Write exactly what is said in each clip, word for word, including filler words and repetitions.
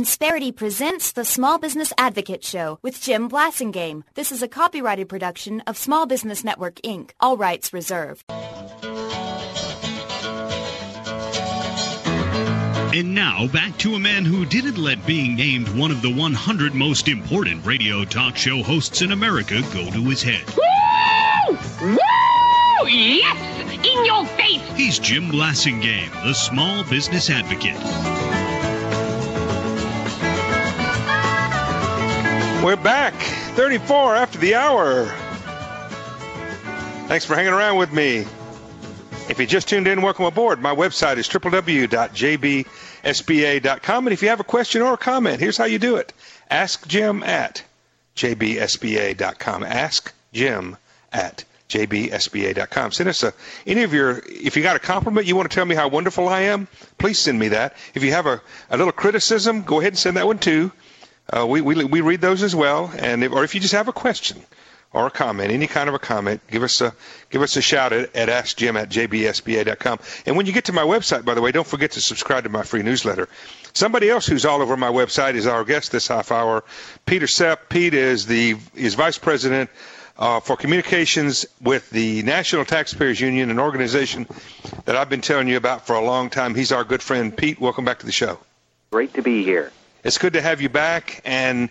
Insperity presents the Small Business Advocate Show with Jim Blasingame. This is a copyrighted production of Small Business Network, Incorporated. All rights reserved. And now, back to a man who didn't let being named one of the one hundred most important radio talk show hosts in America go to his head. Woo! Woo! Yes! In your face! He's Jim Blasingame, the Small Business Advocate. We're back, thirty-four after the hour. Thanks for hanging around with me. If you just tuned in, welcome aboard. My website is w w w dot j b s b a dot com. And if you have a question or a comment, here's how you do it. Ask Jim at j b s b a dot com. Ask Jim at j b s b a dot com. Send us a, any of your, if you got a compliment, you want to tell me how wonderful I am, please send me that. If you have a, a little criticism, go ahead and send that one too. Uh, we, we we read those as well, and if, or if you just have a question or a comment, any kind of a comment, give us a give us a shout at, at ask jim at j b s b a dot com. And when you get to my website, by the way, don't forget to subscribe to my free newsletter. Somebody else who's all over my website is our guest this half hour, Peter Sepp. Pete is the is vice president uh, for communications with the National Taxpayers Union, an organization that I've been telling you about for a long time. He's our good friend. Pete, welcome back to the show. Great to be here. It's good to have you back, and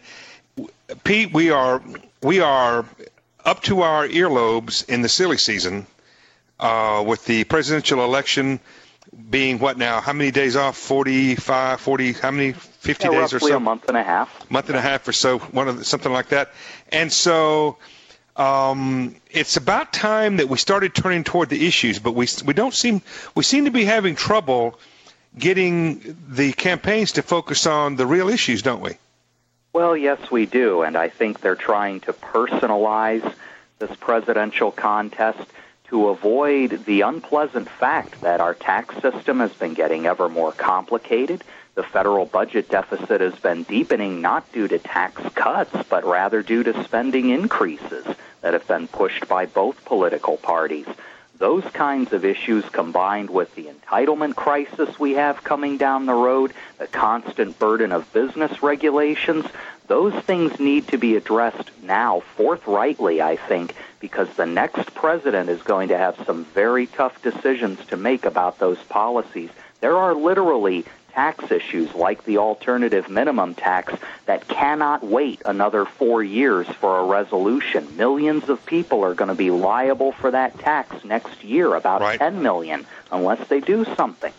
Pete, we are we are up to our earlobes in the silly season uh, with the presidential election being what now? How many days off? forty-five, forty, how many? fifty yeah, days or so? Roughly a month and a half. Month and a half or so, one of the, something like that. And so um, it's about time that we started turning toward the issues, but we we don't seem we seem to be having trouble getting the campaigns to focus on the real issues, don't we? Well, yes, we do, and I think they're trying to personalize this presidential contest to avoid the unpleasant fact that our tax system has been getting ever more complicated. The federal budget deficit has been deepening not due to tax cuts, but rather due to spending increases that have been pushed by both political parties. Those kinds of issues, combined with the entitlement crisis we have coming down the road, the constant burden of business regulations, those things need to be addressed now forthrightly, I think, because the next president is going to have some very tough decisions to make about those policies. There are literally tax issues like the alternative minimum tax that cannot wait another four years for a resolution. Millions of people are going to be liable for that tax next year, about right. ten million, unless they do something.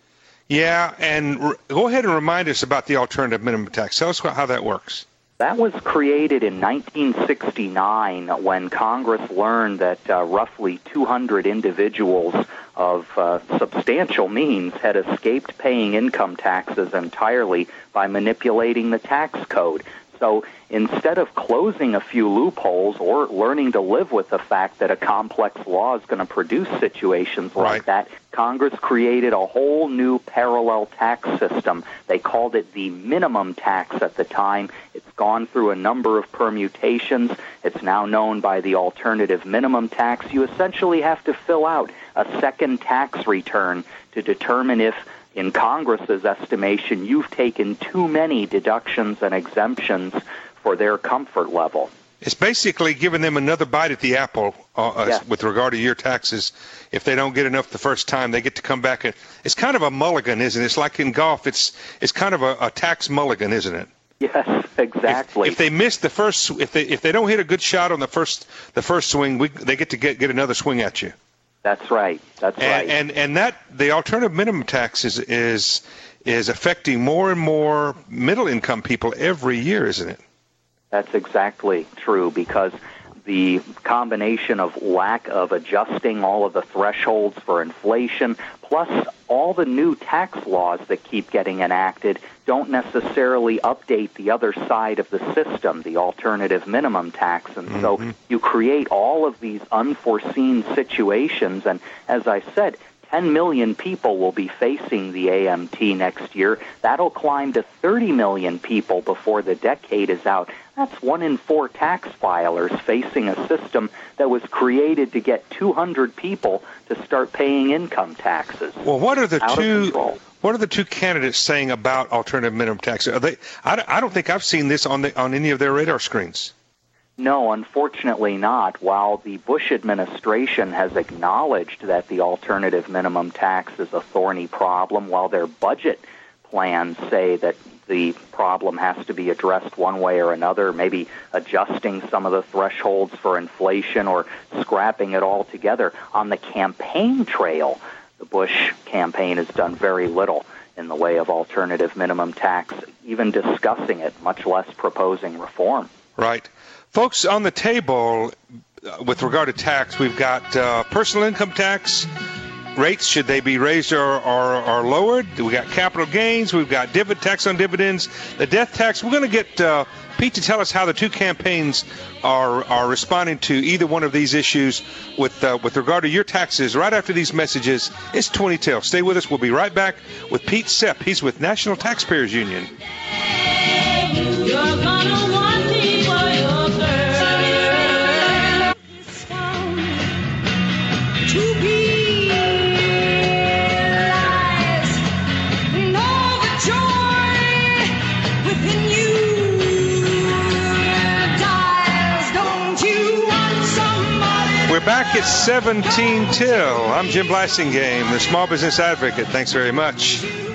Yeah, and r- go ahead and remind us about the alternative minimum tax. Tell us how that works. That was created in nineteen sixty-nine when Congress learned that uh, roughly two hundred individuals of uh, substantial means had escaped paying income taxes entirely by manipulating the tax code. So instead of closing a few loopholes or learning to live with the fact that a complex law is going to produce situations like right. that, Congress created a whole new parallel tax system. They called it the minimum tax at the time. It's gone through a number of permutations. It's now known by the alternative minimum tax. You essentially have to fill out a second tax return to determine if, in Congress's estimation, you've taken too many deductions and exemptions for their comfort level. It's basically giving them another bite at the apple uh, yes. with regard to your taxes. If they don't get enough the first time, they get to come back. And it's kind of a mulligan, isn't it? It's like in golf. It's it's kind of a, a tax mulligan, isn't it? Yes, exactly. If, if they miss the first, if they if they don't hit a good shot on the first the first swing, we, they get to get get another swing at you. That's right. That's and, right. And and that the alternative minimum tax is is is affecting more and more middle income people every year, isn't it? That's exactly true, because the combination of lack of adjusting all of the thresholds for inflation, plus all the new tax laws that keep getting enacted, don't necessarily update the other side of the system, the alternative minimum tax. And mm-hmm. so you create all of these unforeseen situations. And as I said, ten million people will be facing the A M T next year. That'll climb to thirty million people before the decade is out. That's one in four tax filers facing a system that was created to get two hundred people to start paying income taxes. Well, what are the Out two? What are the two candidates saying about alternative minimum tax? Are they? I, I don't think I've seen this on the on any of their radar screens. No, unfortunately not. While the Bush administration has acknowledged that the alternative minimum tax is a thorny problem, while their budget plans say that the problem has to be addressed one way or another, maybe adjusting some of the thresholds for inflation or scrapping it altogether, on the campaign trail, the Bush campaign has done very little in the way of alternative minimum tax, even discussing it, much less proposing reform. Right. Folks, on the table, uh, with regard to tax, we've got uh, personal income tax rates. Should they be raised or, or, or lowered? We got capital gains. We've got dividend tax on dividends. The death tax. We're going to get uh, Pete to tell us how the two campaigns are are responding to either one of these issues with uh, with regard to your taxes. Right after these messages, it's twenty till. Stay with us. We'll be right back with Pete Sepp. He's with National Taxpayers Union. You're gonna want me for your girl. To be realized, know the joy within you dies. Don't you want somebody? We're back at seventeen till. I'm Jim Blasingame, the Small Business Advocate. Thanks very much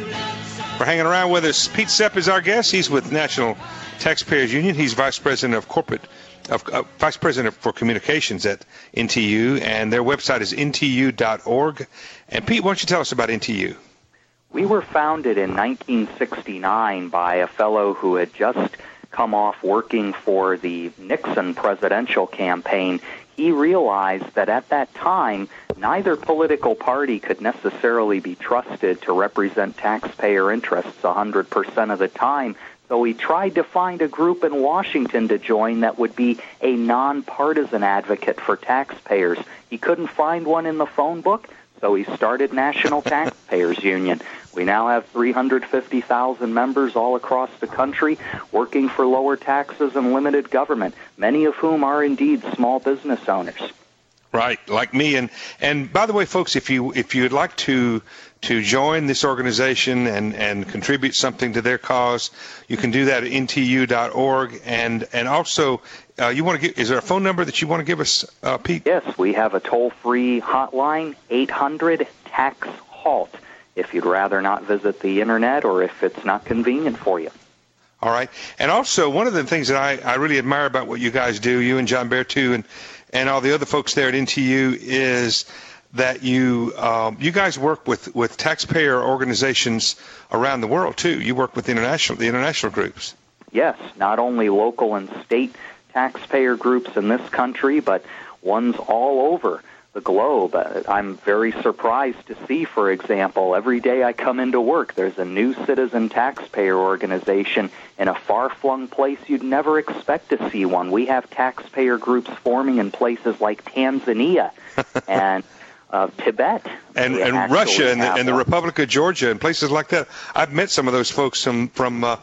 for hanging around with us. Pete Sepp is our guest. He's with National Taxpayers Union. He's Vice President of Corporate, of uh, Vice President for Communications at N T U, and their website is N T U dot org. And Pete, why don't you tell us about N T U? We were founded in nineteen sixty-nine by a fellow who had just come off working for the Nixon presidential campaign. He realized that at that time, neither political party could necessarily be trusted to represent taxpayer interests one hundred percent of the time. So he tried to find a group in Washington to join that would be a nonpartisan advocate for taxpayers. He couldn't find one in the phone book, so he started National Taxpayers Union. We now have three hundred fifty thousand members all across the country working for lower taxes and limited government, many of whom are indeed small business owners. Right, like me. And and by the way, folks, if you if you'd like to to join this organization and, and contribute something to their cause, you can do that at N T U dot org. And and also, uh, you want to get, is there a phone number that you want to give us, uh, Pete? Yes, we have a toll-free hotline, eight hundred tax halt, if you'd rather not visit the internet or if it's not convenient for you. All right. And also, one of the things that I, I really admire about what you guys do, you and John Bear too, and and all the other folks there at N T U, is that you um, you guys work with, with taxpayer organizations around the world too. You work with international the international groups. Yes, not only local and state taxpayer groups in this country, but ones all over the globe. Uh, I'm very surprised to see, for example, every day I come into work, there's a new citizen taxpayer organization in a far-flung place you'd never expect to see one. We have taxpayer groups forming in places like Tanzania and uh, Tibet. And, and Russia and the, and the Republic of Georgia and places like that. I've met some of those folks from from uh,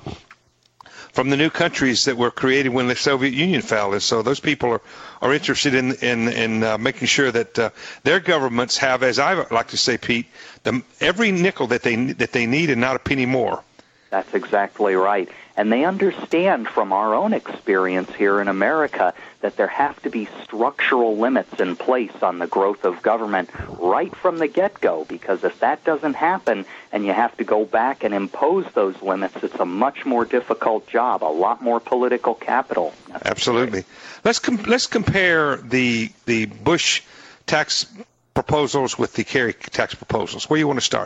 from the new countries that were created when the Soviet Union fell. And so those people are, are interested in in, in uh, making sure that uh, their governments have, as I like to say, Pete, the, every nickel that they that they need and not a penny more. That's exactly right. And they understand from our own experience here in America that there have to be structural limits in place on the growth of government right from the get-go, because if that doesn't happen and you have to go back and impose those limits, it's a much more difficult job, a lot more political capital. Absolutely. Let's com- let's compare the the Bush tax proposals with the Kerry tax proposals. Where do you want to start?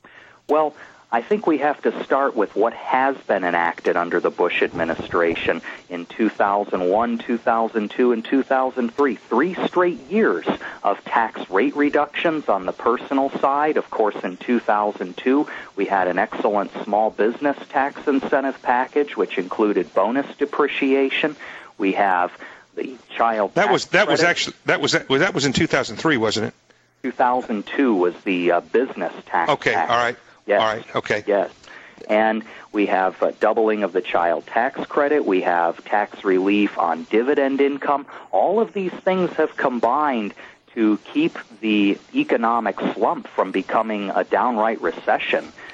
Well, I think we have to start with what has been enacted under the Bush administration in two thousand one, two thousand two, and two thousand three. Three straight years of tax rate reductions on the personal side. Of course, in two thousand two, we had an excellent small business tax incentive package, which included bonus depreciation. We have the child that tax was that credit. was actually that was that was that was in two thousand three, wasn't it? two thousand two was the uh, business tax. Okay, package. all right. Yes. All right, okay. Yes. And we have a doubling of the child tax credit. We have tax relief on dividend income. All of these things have combined to keep the economic slump from becoming a downright recession.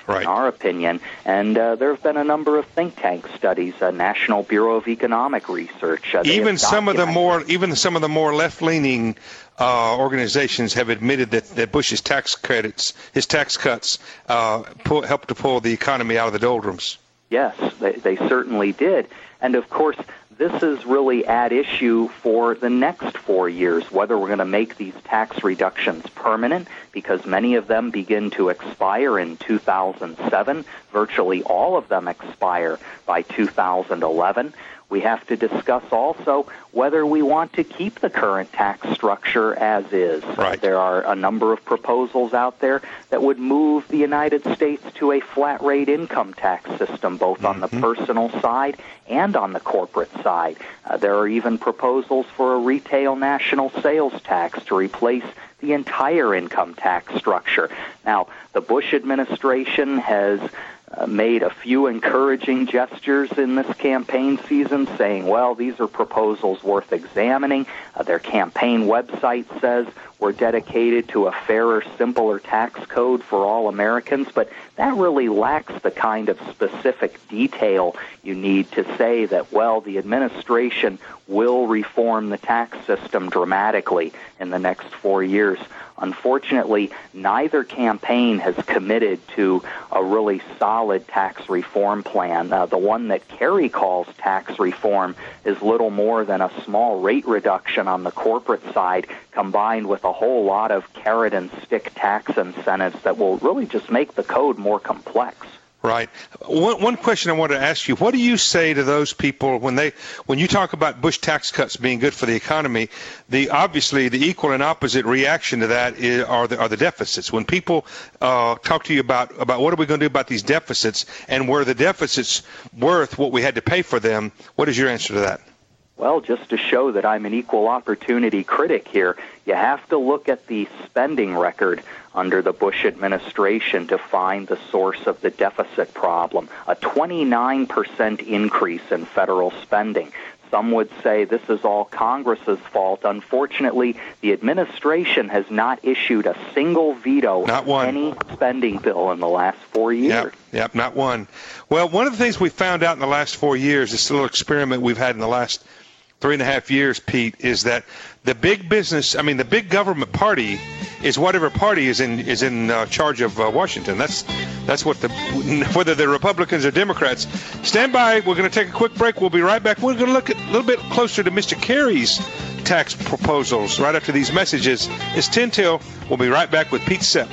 right. in our opinion. And uh, there have been a number of think tank studies, uh, National Bureau of Economic Research. Uh, even some of the more, even some of the more left-leaning uh, organizations have admitted that, that Bush's tax credits, his tax cuts, uh, pull, helped to pull the economy out of the doldrums. Yes, they, they certainly did. And of course, this is really at issue for the next four years, whether we're going to make these tax reductions permanent, because many of them begin to expire in two thousand seven. Virtually all of them expire by two thousand eleven. We have to discuss also whether we want to keep the current tax structure as is. Right. There are a number of proposals out there that would move the United States to a flat-rate income tax system, both on the personal side and on the corporate side. Uh, there are even proposals for a retail national sales tax to replace the entire income tax structure. Now, the Bush administration has Uh, made a few encouraging gestures in this campaign season, saying, well, these are proposals worth examining. Uh, their campaign website says we're dedicated to a fairer, simpler tax code for all Americans, but that really lacks the kind of specific detail you need to say that, well, the administration will reform the tax system dramatically in the next four years. Unfortunately, neither campaign has committed to a really solid tax reform plan. Uh, the one that Kerry calls tax reform is little more than a small rate reduction on the corporate side, combined with a whole lot of carrot and stick tax incentives that will really just make the code more complex. Right. One, one question I wanted to ask you: what do you say to those people when they, when you talk about Bush tax cuts being good for the economy? The obviously the equal and opposite reaction to that is, are the are the deficits. When people uh, talk to you about about what are we going to do about these deficits, and were the deficits worth what we had to pay for them? What is your answer to that? Well, just to show that I'm an equal opportunity critic here, you have to look at the spending record under the Bush administration to find the source of the deficit problem. A twenty-nine percent increase in federal spending. Some would say this is all Congress's fault. Unfortunately, the administration has not issued a single veto not on any spending bill in the last four years. Yep, yep, not one. Well, one of the things we found out in the last four years, this little experiment we've had in the last three and a half years, Pete, is that the big business, I mean, the big government party is whatever party is in is in uh, charge of uh, Washington. That's that's what the, whether they're Republicans or Democrats. Stand by. We're going to take a quick break. We'll be right back. We're going to look at, a little bit closer to Mister Kerry's tax proposals right after these messages. It's ten till. We'll be right back with Pete Sepp.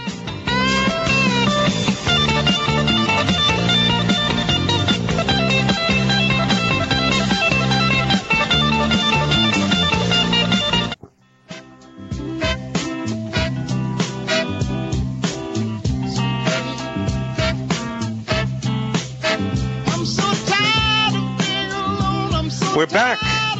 We're back.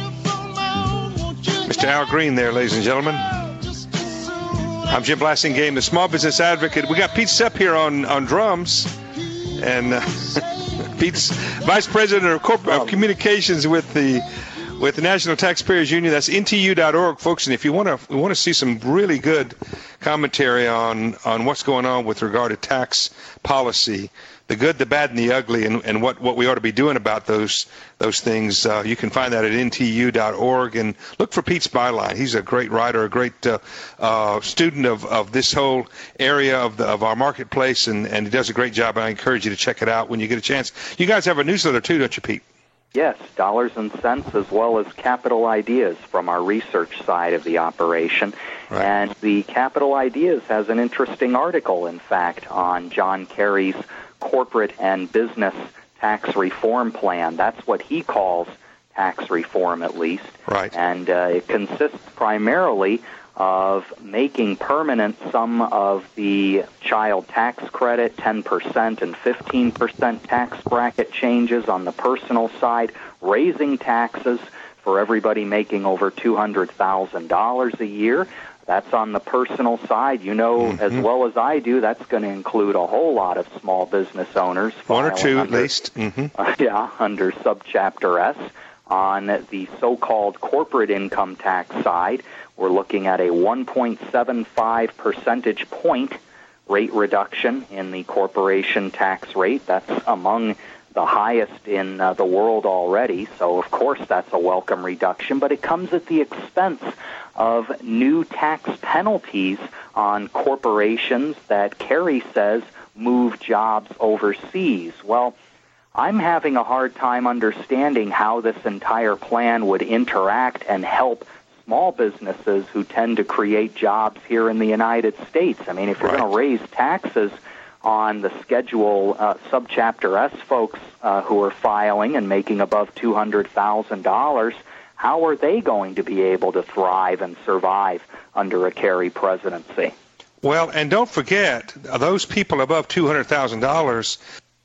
Mister Al Green there, ladies and gentlemen. I'm Jim Blasingame, the Small Business Advocate. We got Pete Sepp here on, on drums. And uh, Pete's Vice President of, Corporate, of Communications with the with the National Taxpayers Union. That's N T U dot org, folks. And if you want to we want to see some really good commentary on, on what's going on with regard to tax policy, the good, the bad, and the ugly, and, and what, what we ought to be doing about those those things. Uh, you can find that at N T U dot org. And look for Pete's byline. He's a great writer, a great uh, uh, student of, of this whole area of the, of our marketplace, and, and he does a great job. And I encourage you to check it out when you get a chance. You guys have a newsletter too, don't you, Pete? Yes, Dollars and Cents, as well as Capital Ideas from our research side of the operation. Right. And the Capital Ideas has an interesting article, in fact, on John Kerry's corporate and business tax reform plan. That's what he calls tax reform, at least. Right. And uh, it consists primarily of making permanent some of the child tax credit, ten percent and fifteen percent tax bracket changes on the personal side, raising taxes for everybody making over two hundred thousand dollars a year. That's on the personal side. You know mm-hmm. as well as I do, that's going to include a whole lot of small business owners. One or two under, at least. Mm-hmm. Uh, yeah, under Subchapter S. On the so-called corporate income tax side, we're looking at a one point seven five percentage point rate reduction in the corporation tax rate. That's among the highest in uh, the world already, so of course that's a welcome reduction, but it comes at the expense of new tax penalties on corporations that Kerry says move jobs overseas. Well, I'm having a hard time understanding how this entire plan would interact and help small businesses who tend to create jobs here in the United States. I mean, if you're Right. going to raise taxes on the Schedule uh, Subchapter S folks uh, who are filing and making above two hundred thousand dollars, how are they going to be able to thrive and survive under a Kerry presidency? Well, and don't forget, those people above two hundred thousand dollars,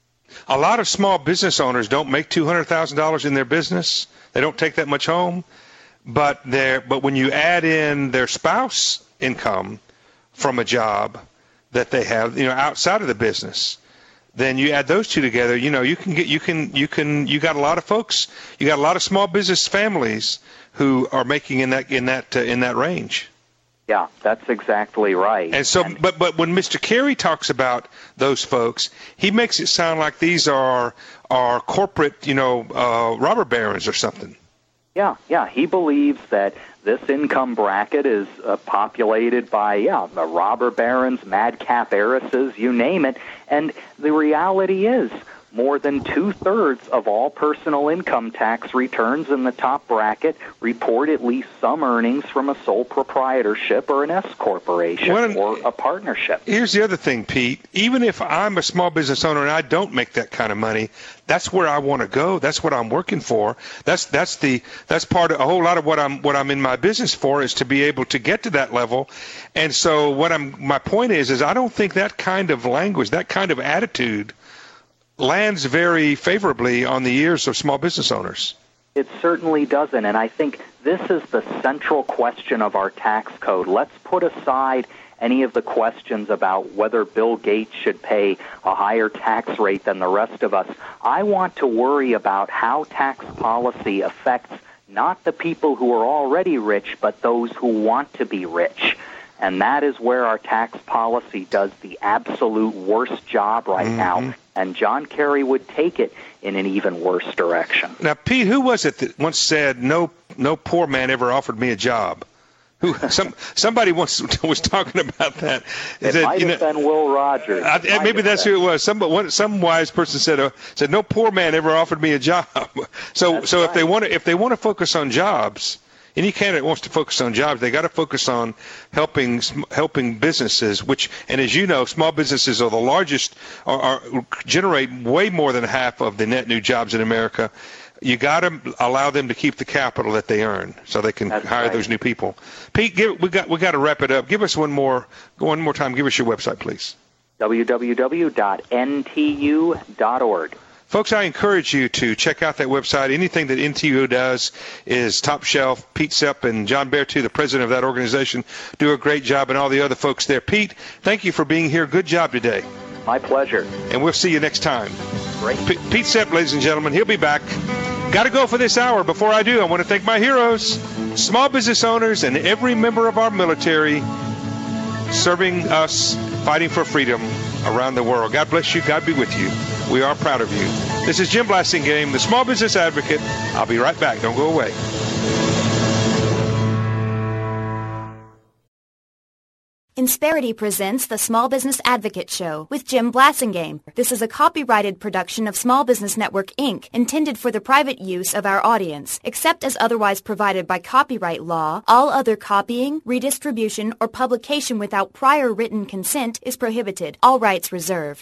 a lot of small business owners don't make two hundred thousand dollars in their business. They don't take that much home. But they're, but when you add in their spouse income from a job that they have, you know, outside of the business, then you add those two together, you know, you can get, you can, you can, you got a lot of folks, you got a lot of small business families who are making in that, in that, uh, in that range. Yeah, that's exactly right. And so, and, but, but when Mister Kerry talks about those folks, he makes it sound like these are, are corporate, you know, uh, robber barons or something. Yeah, yeah, he believes that this income bracket is uh, populated by, yeah, the robber barons, madcap heiresses, you name it. And the reality is more than two-thirds of all personal income tax returns in the top bracket report at least some earnings from a sole proprietorship or an S corporation Well, or a partnership. Here's the other thing, Pete. Even if I'm a small business owner and I don't make that kind of money, that's where I want to go. That's what I'm working for. That's that's the that's part of a whole lot of what I'm what I'm in my business for, is to be able to get to that level. And so what I'm my point is is I don't think that kind of language, that kind of attitude lands very favorably on the ears of small business owners. It certainly doesn't, and I think this is the central question of our tax code. Let's put aside any of the questions about whether Bill Gates should pay a higher tax rate than the rest of us. I want to worry about how tax policy affects not the people who are already rich, but those who want to be rich. And that is where our tax policy does the absolute worst job right mm-hmm. now. And John Kerry would take it in an even worse direction. Now, Pete, who was it that once said, no no poor man ever offered me a job? Who some Somebody once was talking about that. It said, might you have know, been Will Rogers. I, maybe that's been. who it was. Some, one, some wise person said, uh, said, no poor man ever offered me a job. So, that's so right. if they want to, if they want to focus on jobs, any candidate wants to focus on jobs, they got to focus on helping helping businesses, which, and as you know, small businesses are the largest, are, are generate way more than half of the net new jobs in America. You got to allow them to keep the capital that they earn, so they can That's hire right. those new people. Pete, give, we got we got to wrap it up. Give us one more one more time. Give us your website, please. w w w dot n t u dot org. Folks, I encourage you to check out that website. Anything that N T U does is top shelf. Pete Sepp and John Bertu, the president of that organization, do a great job, and all the other folks there. Pete, thank you for being here. Good job today. My pleasure. And we'll see you next time. Great. P- Pete Sepp, ladies and gentlemen, he'll be back. Got to go for this hour. Before I do, I want to thank my heroes, small business owners, and every member of our military serving us, fighting for freedom around the world. God bless you. God be with you. We are proud of you. This is Jim Blasingame, the Small Business Advocate. I'll be right back. Don't go away. Insperity presents the Small Business Advocate Show with Jim Blasingame. This is a copyrighted production of Small Business Network, Incorporated, intended for the private use of our audience. Except as otherwise provided by copyright law, all other copying, redistribution, or publication without prior written consent is prohibited. All rights reserved.